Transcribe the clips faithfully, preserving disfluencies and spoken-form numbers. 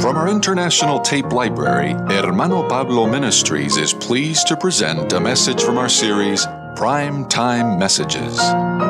From our international tape library, Hermano Pablo Ministries is pleased to present a message from our series, Prime Time Messages.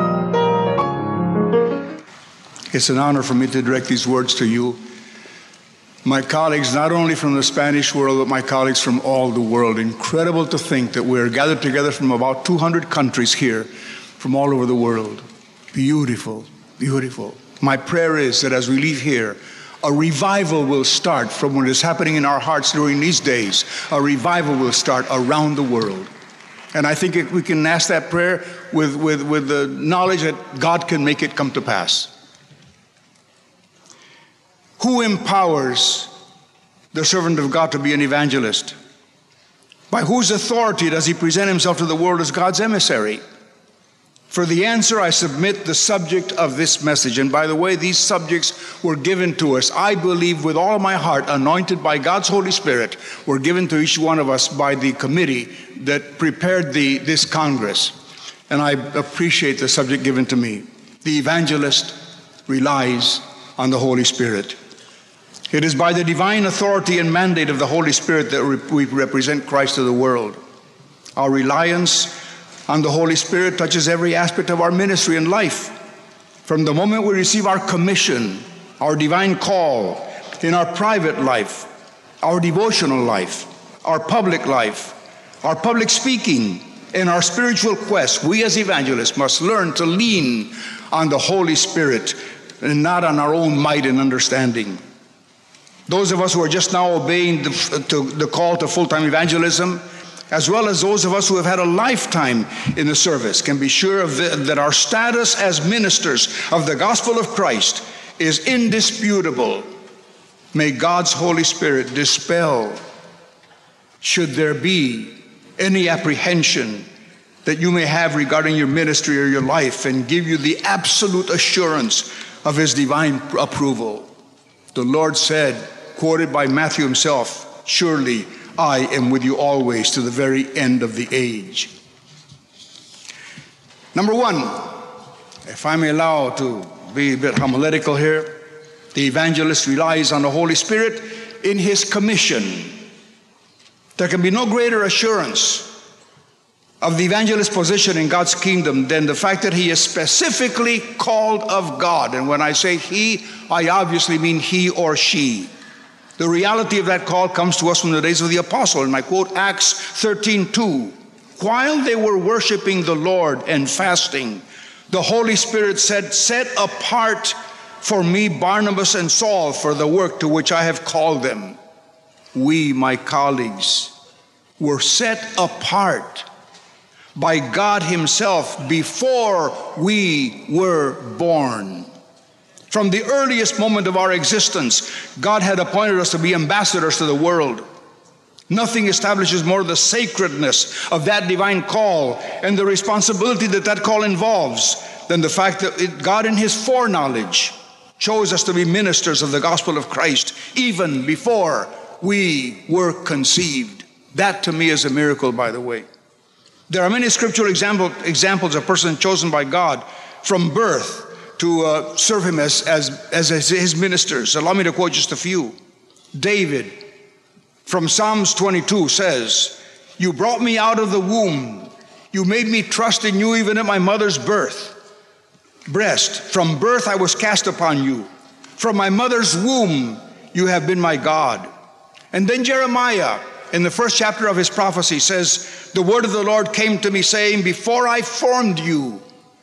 It's an honor for me to direct these words to you. My colleagues, not only from the Spanish world, but my colleagues from all the world. Incredible to think that we're gathered together from about two hundred countries here, from all over the world. Beautiful, beautiful. My prayer is that as we leave here, a revival will start from what is happening in our hearts during these days. A revival will start around the world. And I think we can ask that prayer with, with, with the knowledge that God can make it come to pass. Who empowers the servant of God to be an evangelist? By whose authority does he present himself to the world as God's emissary? For the answer, I submit the subject of this message. And by the way, these subjects were given to us, I believe with all my heart, anointed by God's Holy Spirit, were given to each one of us by the committee that prepared the, this Congress. And I appreciate the subject given to me. The evangelist relies on the Holy Spirit. It is by the divine authority and mandate of the Holy Spirit that we represent Christ to the world. Our reliance on the Holy Spirit touches every aspect of our ministry and life. From the moment we receive our commission, our divine call, in our private life, our devotional life, our public life, our public speaking, and our spiritual quest, we as evangelists must learn to lean on the Holy Spirit and not on our own might and understanding. Those of us who are just now obeying the, to, the call to full-time evangelism, as well as those of us who have had a lifetime in the service, can be sure of the, that our status as ministers of the gospel of Christ is indisputable. May God's Holy Spirit dispel, should there be any apprehension that you may have regarding your ministry or your life, and give you the absolute assurance of his divine approval. The Lord said, quoted by Matthew himself, surely I am with you always to the very end of the age. Number one, if I may allow to be a bit homiletical here, the evangelist relies on the Holy Spirit in his commission. There can be no greater assurance of the evangelist's position in God's kingdom than the fact that he is specifically called of God. And when I say he, I obviously mean he or she. The reality of that call comes to us from the days of the apostle. And I quote Acts thirteen two. While they were worshiping the Lord and fasting, the Holy Spirit said, set apart for me Barnabas and Saul for the work to which I have called them. We, my colleagues, were set apart by God himself before we were born. From the earliest moment of our existence, God had appointed us to be ambassadors to the world. Nothing establishes more the sacredness of that divine call and the responsibility that that call involves than the fact that it, God in his foreknowledge chose us to be ministers of the gospel of Christ even before we were conceived. That to me is a miracle, by the way. There are many scriptural example, examples of persons chosen by God from birth to uh, serve him as, as, as his ministers. Allow me to quote just a few. David, from Psalms twenty-two, says, you brought me out of the womb. You made me trust in you even at my mother's birth. Breast, from birth I was cast upon you. From my mother's womb you have been my God. And then Jeremiah, in the first chapter of his prophecy, says, the word of the Lord came to me saying, before I formed you,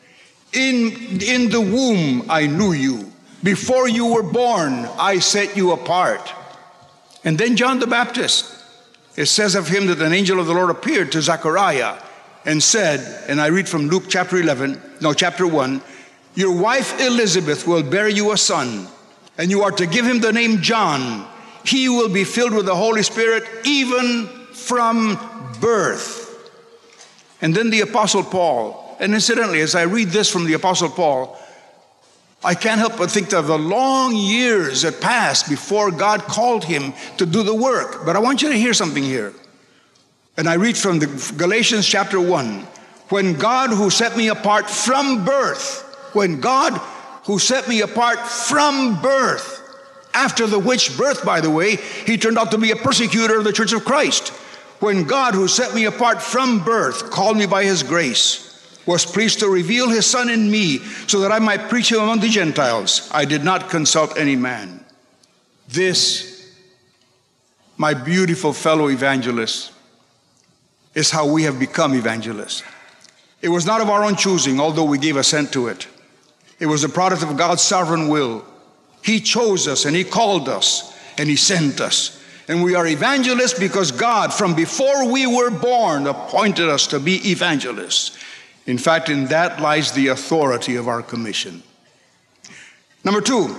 in, in the womb I knew you. Before you were born, I set you apart. And then John the Baptist, it says of him that an angel of the Lord appeared to Zechariah and said, and I read from Luke chapter eleven, no, chapter one, your wife Elizabeth will bear you a son, and you are to give him the name John. He will be filled with the Holy Spirit even from birth. And then the Apostle Paul, and incidentally, as I read this from the Apostle Paul, I can't help but think of the long years that passed before God called him to do the work. But I want you to hear something here. And I read from the Galatians chapter one. When God who set me apart from birth, when God who set me apart from birth After the which birth, by the way, he turned out to be a persecutor of the Church of Christ. When God, who set me apart from birth, called me by his grace, was pleased to reveal his Son in me so that I might preach him among the Gentiles, I did not consult any man. This, my beautiful fellow evangelists, is how we have become evangelists. It was not of our own choosing, although we gave assent to it. It was a product of God's sovereign will. He chose us and he called us and he sent us. And we are evangelists because God, from before we were born, appointed us to be evangelists. In fact, in that lies the authority of our commission. Number two,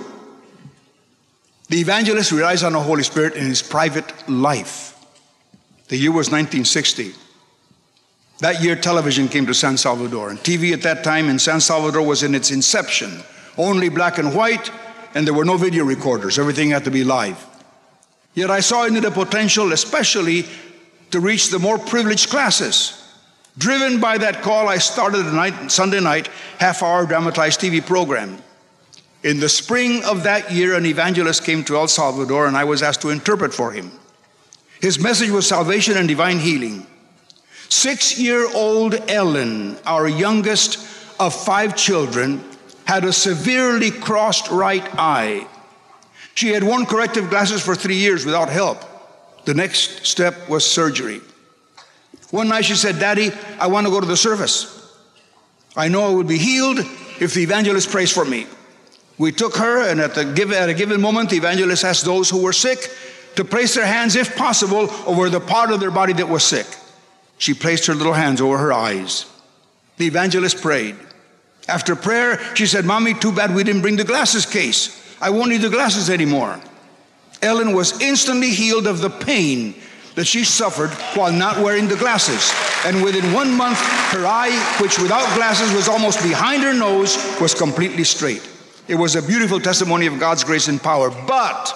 the evangelist relies on the Holy Spirit in his private life. The year was nineteen sixty. That year, television came to San Salvador, and T V at that time in San Salvador was in its inception. Only black and white, and there were no video recorders. Everything had to be live. Yet I saw in it a potential, especially to reach the more privileged classes. Driven by that call, I started a night, Sunday night, half-hour dramatized T V program. In the spring of that year, an evangelist came to El Salvador, and I was asked to interpret for him. His message was salvation and divine healing. Six-year-old Ellen, our youngest of five children, had a severely crossed right eye. She had worn corrective glasses for three years without help. The next step was surgery. One night she said, "Daddy, I want to go to the service. I know I will be healed if the evangelist prays for me." We took her, and at, the give, at a given moment, the evangelist asked those who were sick to place their hands, if possible, over the part of their body that was sick. She placed her little hands over her eyes. The evangelist prayed. After prayer, she said, "Mommy, too bad we didn't bring the glasses case. I won't need the glasses anymore." Ellen was instantly healed of the pain that she suffered while not wearing the glasses. And within one month, her eye, which without glasses was almost behind her nose, was completely straight. It was a beautiful testimony of God's grace and power. But,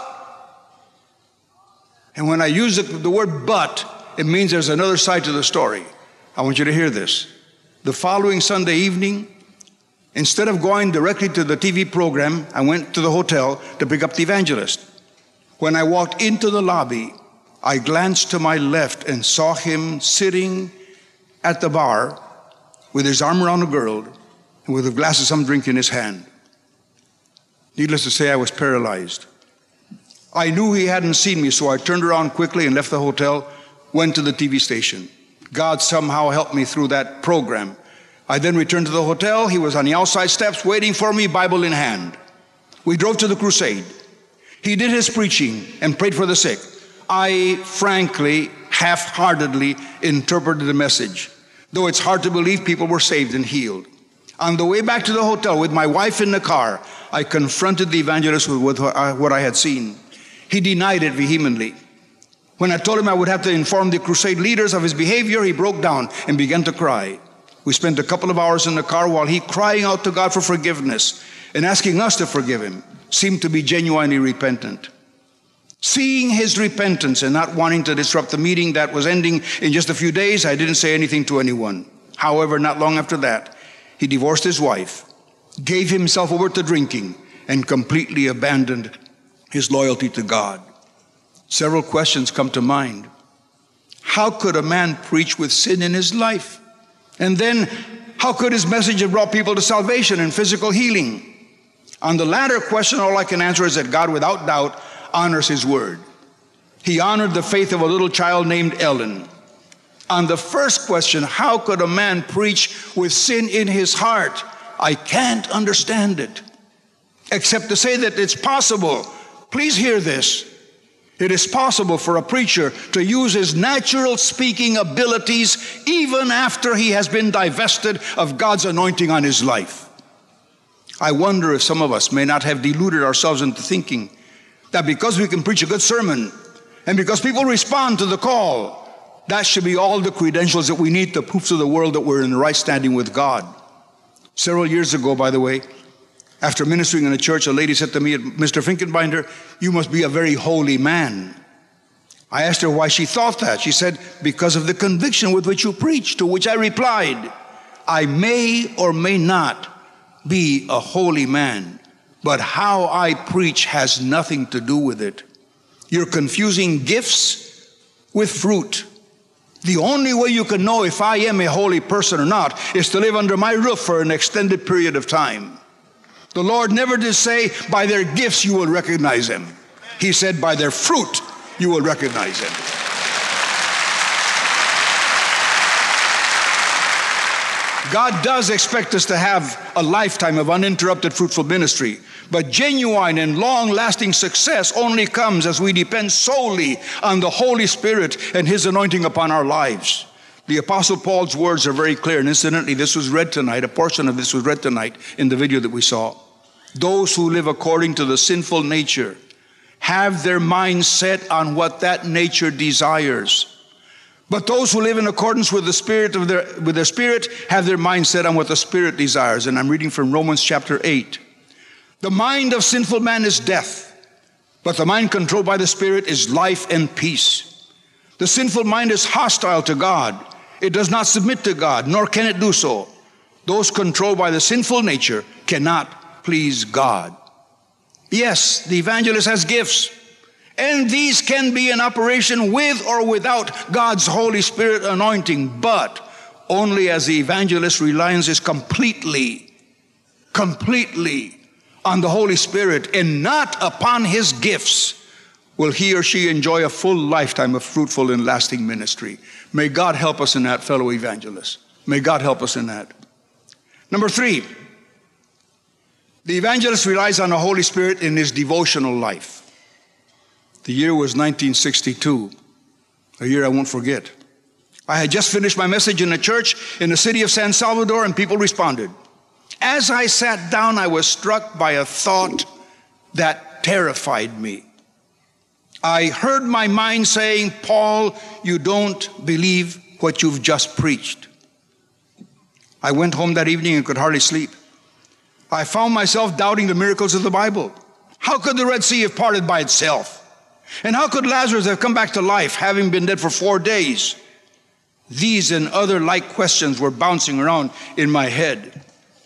and when I use the, the word but, it means there's another side to the story. I want you to hear this. The following Sunday evening, instead of going directly to the T V program, I went to the hotel to pick up the evangelist. When I walked into the lobby, I glanced to my left and saw him sitting at the bar with his arm around a girl and with a glass of some drink in his hand. Needless to say, I was paralyzed. I knew he hadn't seen me, so I turned around quickly and left the hotel, went to the T V station. God somehow helped me through that program. I then returned to the hotel. He was on the outside steps waiting for me, Bible in hand. We drove to the crusade. He did his preaching and prayed for the sick. I frankly, half-heartedly interpreted the message, though it's hard to believe people were saved and healed. On the way back to the hotel with my wife in the car, I confronted the evangelist with what I had seen. He denied it vehemently. When I told him I would have to inform the crusade leaders of his behavior, he broke down and began to cry. We spent a couple of hours in the car while he, crying out to God for forgiveness and asking us to forgive him, seemed to be genuinely repentant. Seeing his repentance and not wanting to disrupt the meeting that was ending in just a few days, I didn't say anything to anyone. However, not long after that, he divorced his wife, gave himself over to drinking, and completely abandoned his loyalty to God. Several questions come to mind. How could a man preach with sin in his life? And then, how could his message have brought people to salvation and physical healing? On the latter question, all I can answer is that God, without doubt, honors his word. He honored the faith of a little child named Ellen. On the first question, how could a man preach with sin in his heart? I can't understand it, except to say that it's possible. Please hear this. It is possible for a preacher to use his natural speaking abilities even after he has been divested of God's anointing on his life. I wonder if some of us may not have deluded ourselves into thinking that because we can preach a good sermon and because people respond to the call, that should be all the credentials that we need to prove to the world that we're in the right standing with God. Several years ago, by the way, after ministering in a church, a lady said to me, "Mister Finkenbinder, you must be a very holy man." I asked her why she thought that. She said, "Because of the conviction with which you preach," to which I replied, "I may or may not be a holy man, but how I preach has nothing to do with it. You're confusing gifts with fruit. The only way you can know if I am a holy person or not is to live under my roof for an extended period of time. The Lord never did say, by their gifts you will recognize them. He said, by their fruit you will recognize them. God does expect us to have a lifetime of uninterrupted fruitful ministry, but genuine and long-lasting success only comes as we depend solely on the Holy Spirit and His anointing upon our lives. The Apostle Paul's words are very clear, and incidentally, this was read tonight, a portion of this was read tonight in the video that we saw. Those who live according to the sinful nature have their minds set on what that nature desires. But those who live in accordance with the Spirit of their, with their Spirit have their mind set on what the Spirit desires. And I'm reading from Romans chapter eight. The mind of sinful man is death, but the mind controlled by the Spirit is life and peace. The sinful mind is hostile to God. It does not submit to God, nor can it do so. Those controlled by the sinful nature cannot please God. Yes, the evangelist has gifts, and these can be in operation with or without God's Holy Spirit anointing, but only as the evangelist relies completely, completely on the Holy Spirit and not upon his gifts will he or she enjoy a full lifetime of fruitful and lasting ministry. May God help us in that, fellow evangelists. May God help us in that. Number three, the evangelist relies on the Holy Spirit in his devotional life. The year was nineteen sixty-two, a year I won't forget. I had just finished my message in a church in the city of San Salvador, and people responded. As I sat down, I was struck by a thought that terrified me. I heard my mind saying, Paul, you don't believe what you've just preached. I went home that evening and could hardly sleep. I found myself doubting the miracles of the Bible. How could the Red Sea have parted by itself? And how could Lazarus have come back to life, having been dead for four days? These and other like questions were bouncing around in my head.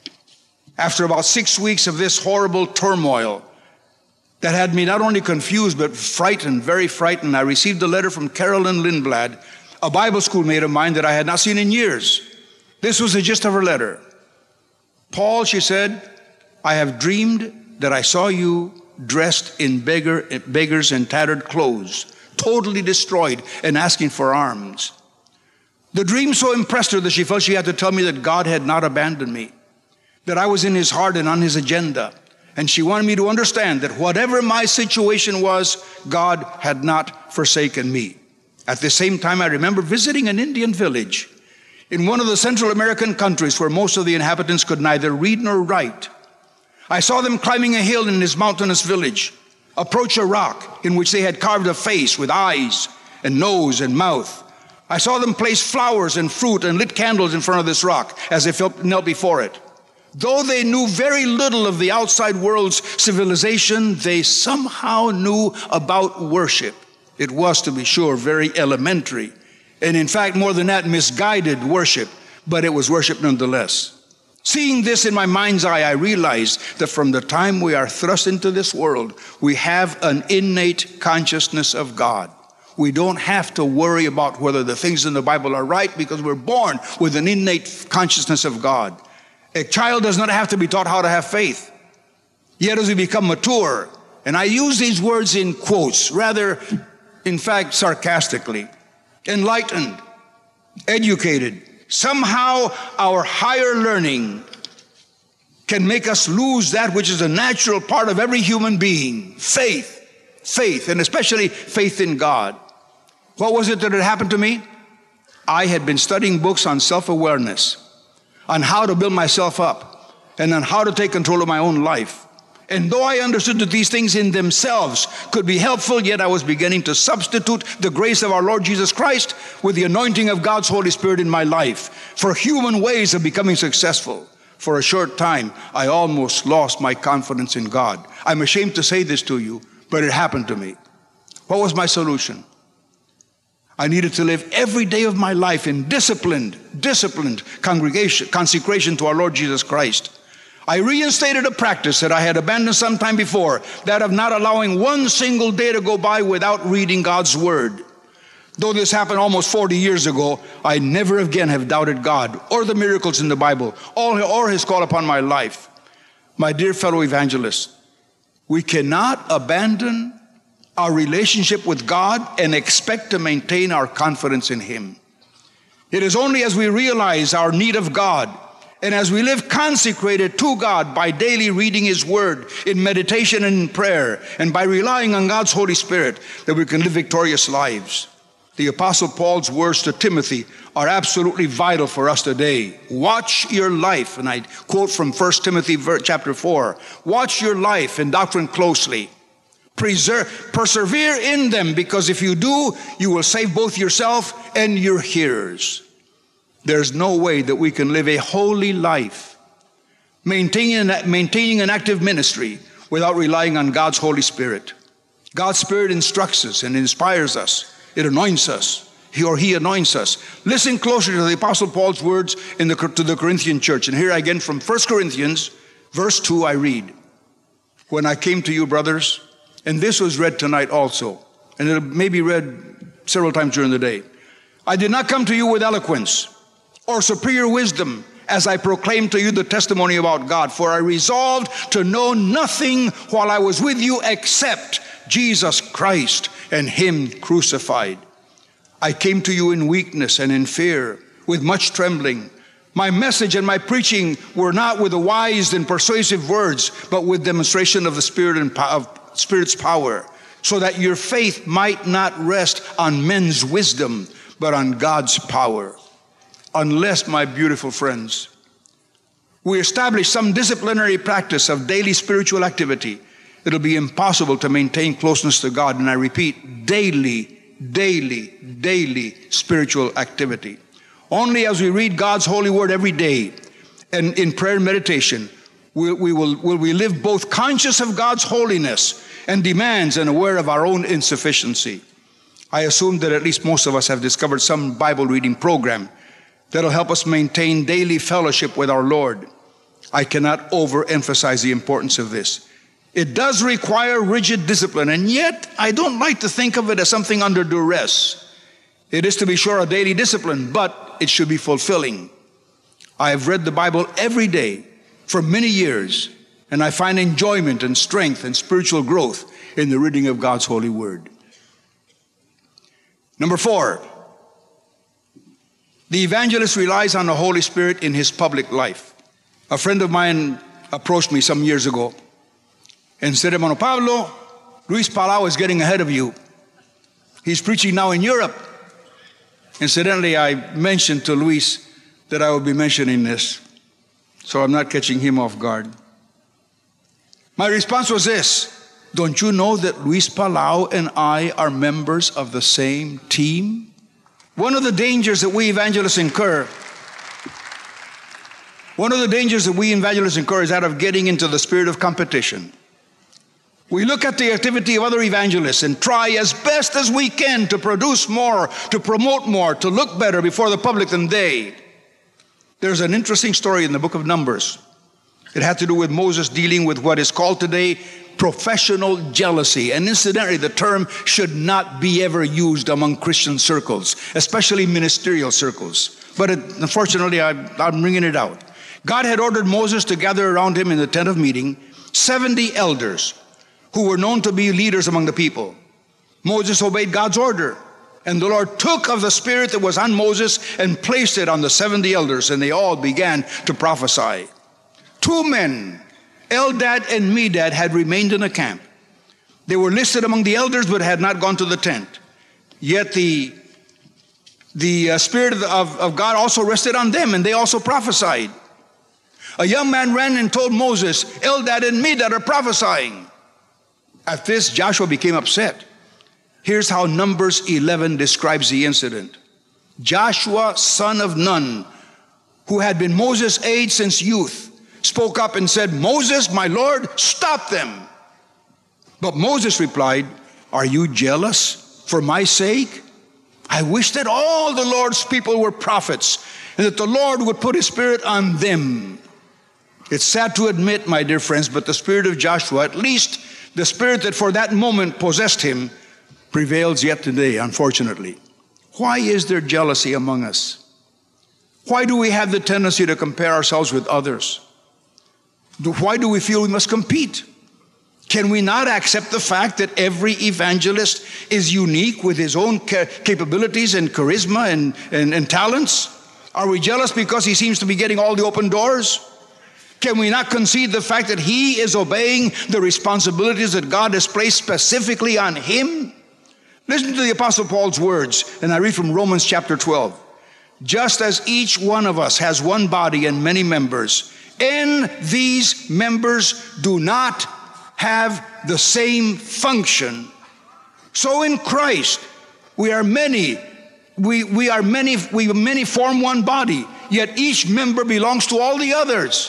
After about six weeks of this horrible turmoil that had me not only confused but frightened, very frightened, I received a letter from Carolyn Lindblad, a Bible schoolmate of mine that I had not seen in years. This was the gist of her letter. Paul, she said, I have dreamed that I saw you dressed in beggar, beggars and tattered clothes, totally destroyed and asking for alms. The dream so impressed her that she felt she had to tell me that God had not abandoned me, that I was in his heart and on his agenda. And she wanted me to understand that whatever my situation was, God had not forsaken me. At the same time, I remember visiting an Indian village in one of the Central American countries where most of the inhabitants could neither read nor write. I saw them climbing a hill in this mountainous village, approach a rock in which they had carved a face with eyes and nose and mouth. I saw them place flowers and fruit and lit candles in front of this rock as they knelt before it. Though they knew very little of the outside world's civilization, they somehow knew about worship. It was, to be sure, very elementary, and in fact, more than that, misguided worship, but it was worship nonetheless. Seeing this in my mind's eye, I realized that from the time we are thrust into this world, we have an innate consciousness of God. We don't have to worry about whether the things in the Bible are right because we're born with an innate consciousness of God. A child does not have to be taught how to have faith. Yet as we become mature, and I use these words in quotes, rather, in fact, sarcastically, enlightened, educated, somehow our higher learning can make us lose that which is a natural part of every human being, faith, faith, and especially faith in God. What was it that had happened to me? I had been studying books on self-awareness, on how to build myself up, and on how to take control of my own life. And though I understood that these things in themselves could be helpful, yet I was beginning to substitute the grace of our Lord Jesus Christ with the anointing of God's Holy Spirit in my life for human ways of becoming successful. For a short time, I almost lost my confidence in God. I'm ashamed to say this to you, but it happened to me. What was my solution? I needed to live every day of my life in disciplined, disciplined congregation, consecration to our Lord Jesus Christ. I reinstated a practice that I had abandoned some time before, that of not allowing one single day to go by without reading God's Word. Though this happened almost forty years ago, I never again have doubted God or the miracles in the Bible or His call upon my life. My dear fellow evangelists, we cannot abandon our relationship with God and expect to maintain our confidence in Him. It is only as we realize our need of God and as we live consecrated to God by daily reading His Word, in meditation and in prayer, and by relying on God's Holy Spirit, that we can live victorious lives. The Apostle Paul's words to Timothy are absolutely vital for us today. Watch your life, and I quote from First Timothy chapter four. Watch your life and doctrine closely. Preserve, persevere in them, because if you do, you will save both yourself and your hearers. There's no way that we can live a holy life, maintaining, maintaining an active ministry, without relying on God's Holy Spirit. God's Spirit instructs us and inspires us. It anoints us, he or he anoints us. Listen closely to the Apostle Paul's words in the, to the Corinthian church. And here again from First Corinthians, verse two, I read, when I came to you, brothers, and this was read tonight also, and it may be read several times during the day. I did not come to you with eloquence or superior wisdom, as I proclaimed to you the testimony about God. For I resolved to know nothing while I was with you except Jesus Christ and Him crucified. I came to you in weakness and in fear, with much trembling. My message and my preaching were not with the wise and persuasive words, but with demonstration of the Spirit and of Spirit's power, so that your faith might not rest on men's wisdom, but on God's power. Unless, my beautiful friends, we establish some disciplinary practice of daily spiritual activity, it'll be impossible to maintain closeness to God. And I repeat, daily, daily, daily spiritual activity. Only as we read God's holy word every day and in prayer and meditation, we, we will, will we live both conscious of God's holiness and demands and aware of our own insufficiency. I assume that at least most of us have discovered some Bible reading program that'll help us maintain daily fellowship with our Lord. I cannot overemphasize the importance of this. It does require rigid discipline, and yet I don't like to think of it as something under duress. It is, to be sure, a daily discipline, but it should be fulfilling. I have read the Bible every day for many years, and I find enjoyment and strength and spiritual growth in the reading of God's holy word. Number four, the evangelist relies on the Holy Spirit in his public life. A friend of mine approached me some years ago and said, Hermano Pablo, Luis Palau is getting ahead of you. He's preaching now in Europe. Incidentally, I mentioned to Luis that I would be mentioning this, so I'm not catching him off guard. My response was this: don't you know that Luis Palau and I are members of the same team? One of the dangers that we evangelists incur, one of the dangers that we evangelists incur is that of getting into the spirit of competition. We look at the activity of other evangelists and try as best as we can to produce more, to promote more, to look better before the public than they. There's an interesting story in the book of Numbers. It had to do with Moses dealing with what is called today professional jealousy. And incidentally, the term should not be ever used among Christian circles, especially ministerial circles. But it, unfortunately, I, I'm bringing it out. God had ordered Moses to gather around him in the tent of meeting seventy elders who were known to be leaders among the people. Moses obeyed God's order, and the Lord took of the spirit that was on Moses and placed it on the seventy elders, and they all began to prophesy. Two men, Eldad and Medad, had remained in the camp. They were listed among the elders but had not gone to the tent. Yet the, the uh, Spirit of, of, of God also rested on them, and they also prophesied. A young man ran and told Moses, Eldad and Medad are prophesying. At this, Joshua became upset. Here's how Numbers eleven describes the incident. Joshua, son of Nun, who had been Moses' aide since youth, spoke up and said, Moses, my Lord, stop them. But Moses replied, are you jealous for my sake? I wish that all the Lord's people were prophets, and that the Lord would put his spirit on them. It's sad to admit, my dear friends, but the spirit of Joshua, at least the spirit that for that moment possessed him, prevails yet today, unfortunately. Why is there jealousy among us? Why do we have the tendency to compare ourselves with others? Why do we feel we must compete? Can we not accept the fact that every evangelist is unique with his own capabilities and charisma and, and, and talents? Are we jealous because he seems to be getting all the open doors? Can we not concede the fact that he is obeying the responsibilities that God has placed specifically on him? Listen to the Apostle Paul's words, and I read from Romans chapter twelve. Just as each one of us has one body and many members, and these members do not have the same function, so in Christ we are many, we, we are many, we many form one body, yet each member belongs to all the others.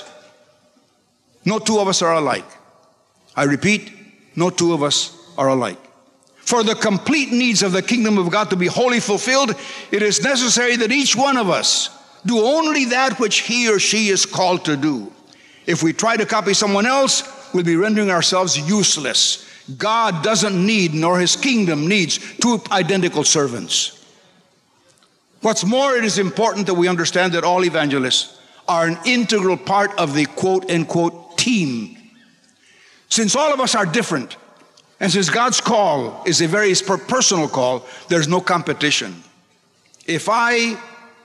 No two of us are alike. I repeat, no two of us are alike. For the complete needs of the kingdom of God to be wholly fulfilled, it is necessary that each one of us do only that which he or she is called to do. If we try to copy someone else, we'll be rendering ourselves useless. God doesn't need, nor his kingdom needs, two identical servants. What's more, it is important that we understand that all evangelists are an integral part of the quote-unquote team. Since all of us are different, and since God's call is a very personal call, there's no competition. If I,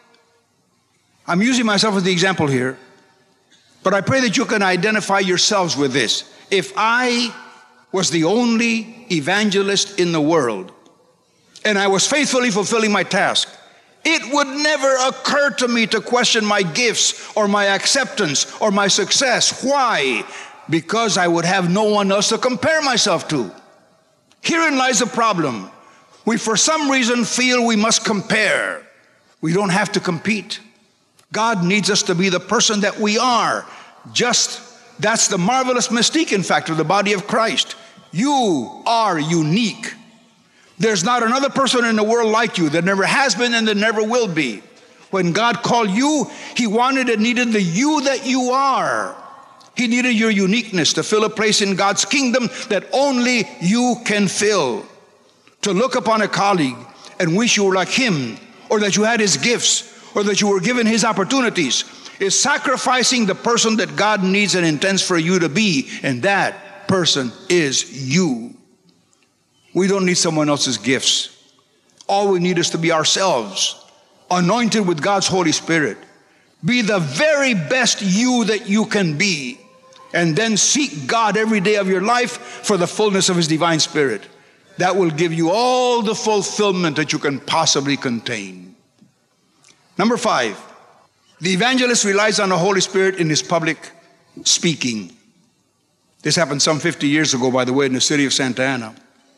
I'm using myself as the example here, but I pray that you can identify yourselves with this. If I was the only evangelist in the world, and I was faithfully fulfilling my task, it would never occur to me to question my gifts or my acceptance or my success. Why? Because I would have no one else to compare myself to. Herein lies the problem. We, for some reason, feel we must compare. We don't have to compete. God needs us to be the person that we are. Just, that's the marvelous mystique, in fact, of the body of Christ. You are unique. There's not another person in the world like you. There never has been and there never will be. When God called you, he wanted and needed the you that you are. He needed your uniqueness to fill a place in God's kingdom that only you can fill. To look upon a colleague and wish you were like him, or that you had his gifts, or that you were given his opportunities, is sacrificing the person that God needs and intends for you to be, and that person is you. We don't need someone else's gifts. All we need is to be ourselves, anointed with God's Holy Spirit. Be the very best you that you can be, and then seek God every day of your life for the fullness of his divine Spirit. That will give you all the fulfillment that you can possibly contain. Number five, the evangelist relies on the Holy Spirit in his public speaking. This happened some fifty years ago, by the way, in the city of Santa Ana,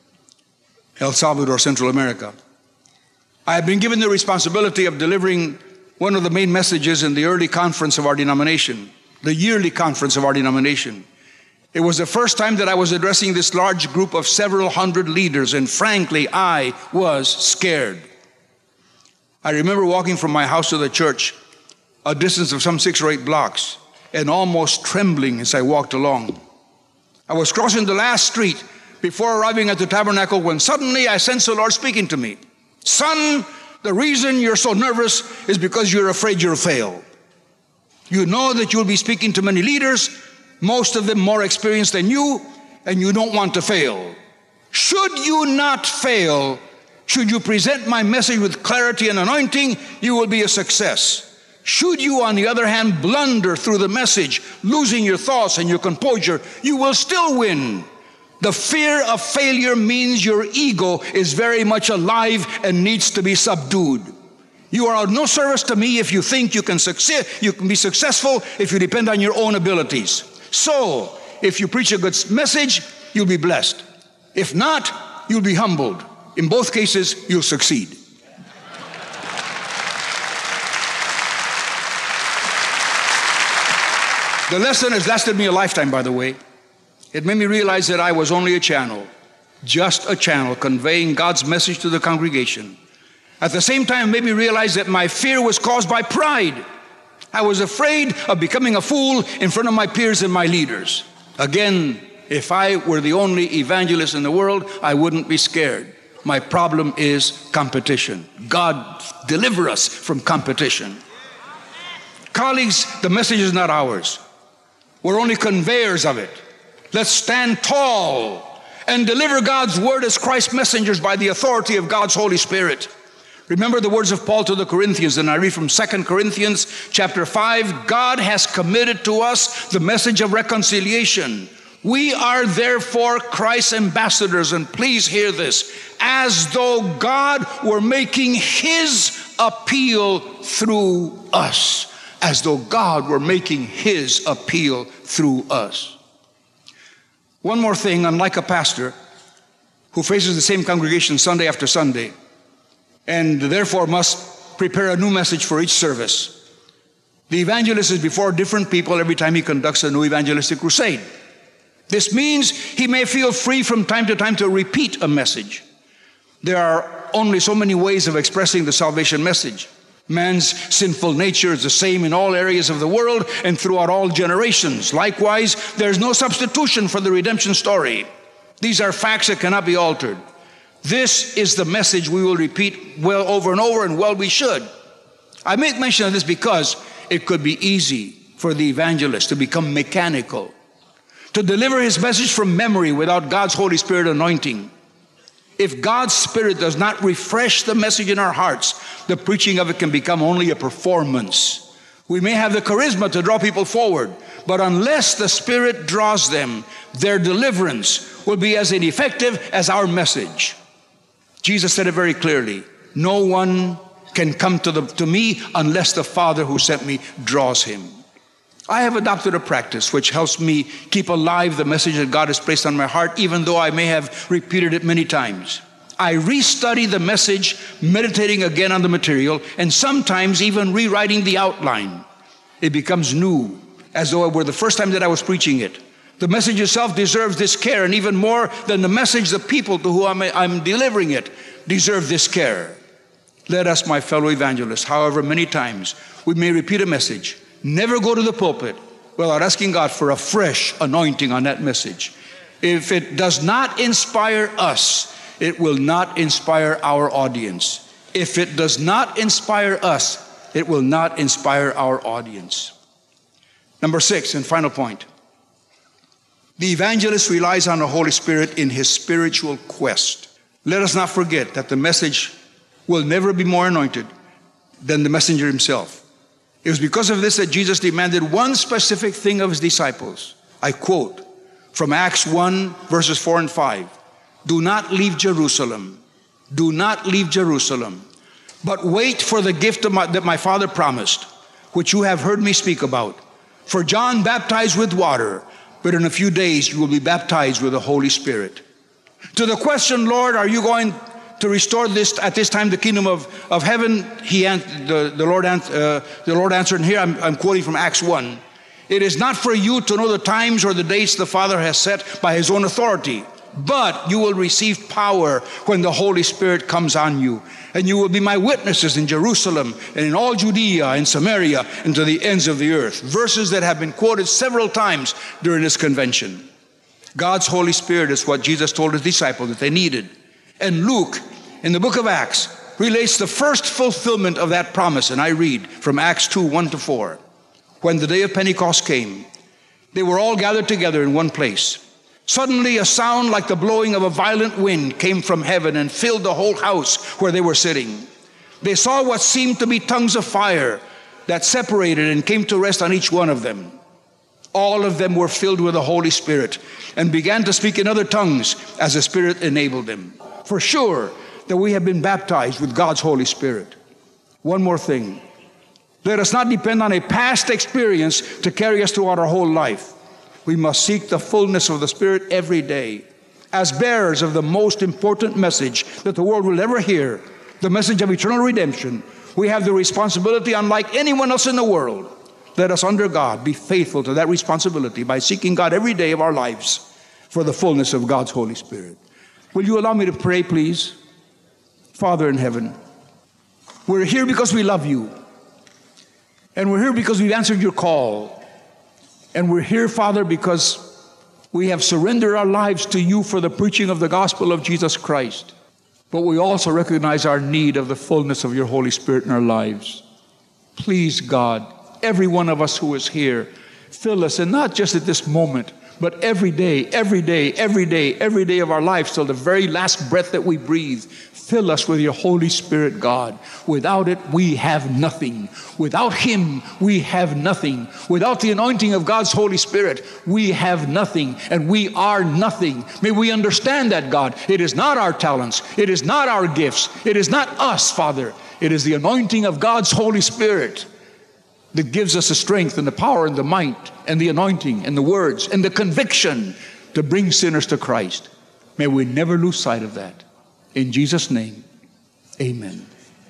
El Salvador, Central America. I have been given the responsibility of delivering one of the main messages in the early conference of our denomination, the yearly conference of our denomination. It was the first time that I was addressing this large group of several hundred leaders, and frankly, I was scared. I remember walking from my house to the church, a distance of some six or eight blocks, and almost trembling as I walked along. I was crossing the last street before arriving at the tabernacle when suddenly I sensed the Lord speaking to me. Son, the reason you're so nervous is because you're afraid you'll fail. You know that you'll be speaking to many leaders, most of them more experienced than you, and you don't want to fail. Should you not fail, should you present my message with clarity and anointing, you will be a success. Should you, on the other hand, blunder through the message, losing your thoughts and your composure, you will still win. The fear of failure means your ego is very much alive and needs to be subdued. You are of no service to me if you think you can succeed, you can be successful if you depend on your own abilities. So, if you preach a good message, you'll be blessed. If not, you'll be humbled. In both cases, you'll succeed. The lesson has lasted me a lifetime, by the way. It made me realize that I was only a channel, just a channel conveying God's message to the congregation. At the same time, it made me realize that my fear was caused by pride. I was afraid of becoming a fool in front of my peers and my leaders. Again, if I were the only evangelist in the world, I wouldn't be scared. My problem is competition. God, deliver us from competition. Colleagues, the message is not ours. We're only conveyors of it. Let's stand tall and deliver God's word as Christ's messengers by the authority of God's Holy Spirit. Remember the words of Paul to the Corinthians, and I read from Second Corinthians chapter five, God has committed to us the message of reconciliation. We are therefore Christ's ambassadors, and please hear this, as though God were making his appeal through us. As though God were making his appeal through us. One more thing, unlike a pastor who faces the same congregation Sunday after Sunday, and therefore must prepare a new message for each service, the evangelist is before different people every time he conducts a new evangelistic crusade. This means he may feel free from time to time to repeat a message. There are only so many ways of expressing the salvation message. Man's sinful nature is the same in all areas of the world and throughout all generations. Likewise, there's no substitution for the redemption story. These are facts that cannot be altered. This is the message we will repeat well over and over, and well we should. I make mention of this because it could be easy for the evangelist to become mechanical, to deliver his message from memory without God's Holy Spirit anointing. If God's Spirit does not refresh the message in our hearts, the preaching of it can become only a performance. We may have the charisma to draw people forward, but unless the Spirit draws them, their deliverance will be as ineffective as our message. Jesus said it very clearly, no one can come to, the, to me unless the Father who sent me draws him. I have adopted a practice which helps me keep alive the message that God has placed on my heart, even though I may have repeated it many times. I restudy the message, meditating again on the material, and sometimes even rewriting the outline. It becomes new, as though it were the first time that I was preaching it. The message itself deserves this care, and even more than the message, the people to whom I'm, I'm delivering it deserve this care. Let us, my fellow evangelists, however many times we may repeat a message, never go to the pulpit without asking God for a fresh anointing on that message. If it does not inspire us, it will not inspire our audience. If it does not inspire us, it will not inspire our audience. Number six, and final point. The evangelist relies on the Holy Spirit in his spiritual quest. Let us not forget that the message will never be more anointed than the messenger himself. It was because of this that Jesus demanded one specific thing of his disciples. I quote from Acts one, verses four and five. Do not leave Jerusalem. Do not leave Jerusalem, but wait for the gift of my, that my Father promised, which you have heard me speak about. For John baptized with water, but in a few days you will be baptized with the Holy Spirit. To the question, Lord, are you going to restore this at this time the kingdom of, of heaven? He the, the, Lord, uh, the Lord answered, and here I'm, I'm quoting from Acts one. It is not for you to know the times or the dates the Father has set by his own authority, but you will receive power when the Holy Spirit comes on you. And you will be my witnesses in Jerusalem and in all Judea and Samaria and to the ends of the earth. Verses that have been quoted several times during this convention. God's Holy Spirit is what Jesus told his disciples that they needed. And Luke, in the book of Acts, relates the first fulfillment of that promise. And I read from Acts two, one to four. When the day of Pentecost came, they were all gathered together in one place. Suddenly a sound like the blowing of a violent wind came from heaven and filled the whole house where they were sitting. They saw what seemed to be tongues of fire that separated and came to rest on each one of them. All of them were filled with the Holy Spirit and began to speak in other tongues as the Spirit enabled them. For sure that we have been baptized with God's Holy Spirit. One more thing. Let us not depend on a past experience to carry us throughout our whole life. We must seek the fullness of the Spirit every day. As bearers of the most important message that the world will ever hear, the message of eternal redemption, we have the responsibility unlike anyone else in the world. Let us, under God, be faithful to that responsibility by seeking God every day of our lives for the fullness of God's Holy Spirit. Will you allow me to pray, please? Father in heaven, we're here because we love you. And we're here because we've answered your call. And we're here, Father, because we have surrendered our lives to you for the preaching of the gospel of Jesus Christ. But we also recognize our need of the fullness of your Holy Spirit in our lives. Please, God, every one of us who is here, fill us, and not just at this moment, but every day, every day, every day, every day of our lives till the very last breath that we breathe. Fill us with your Holy Spirit, God. Without it, we have nothing. Without Him, we have nothing. Without the anointing of God's Holy Spirit, we have nothing, and we are nothing. May we understand that, God. It is not our talents. It is not our gifts. It is not us, Father. It is the anointing of God's Holy Spirit that gives us the strength and the power and the might and the anointing and the words and the conviction to bring sinners to Christ. May we never lose sight of that. In Jesus' name, amen.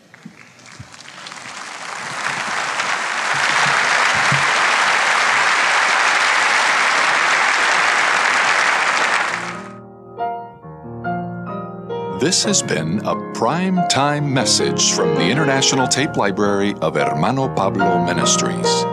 This has been a Prime Time message from the International Tape Library of Hermano Pablo Ministries.